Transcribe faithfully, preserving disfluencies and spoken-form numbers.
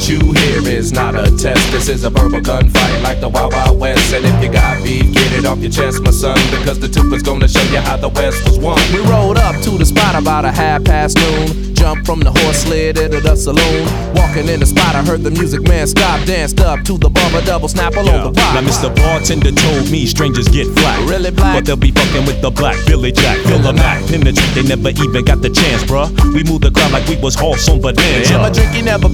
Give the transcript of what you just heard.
What you hear is not a test. This is a verbal gunfight like the Wild Wild West. And if you got beef, get it off your chest, my son, because the tooth is gonna show you how the West was won. We rolled up to the spot about a half past noon. Jumped from the horse sled into the saloon. Walking in the spot, I heard the music man stop. Danced up to the bumper double snap all over the rock. Now Mister Bartender told me strangers get flat. Really black? But they'll be fucking with the black Billy Jack. Fill a Mac, penetrate, they never even got the chance, bruh. We moved the crowd like we was horse on bonanza. Yeah, my drink, he never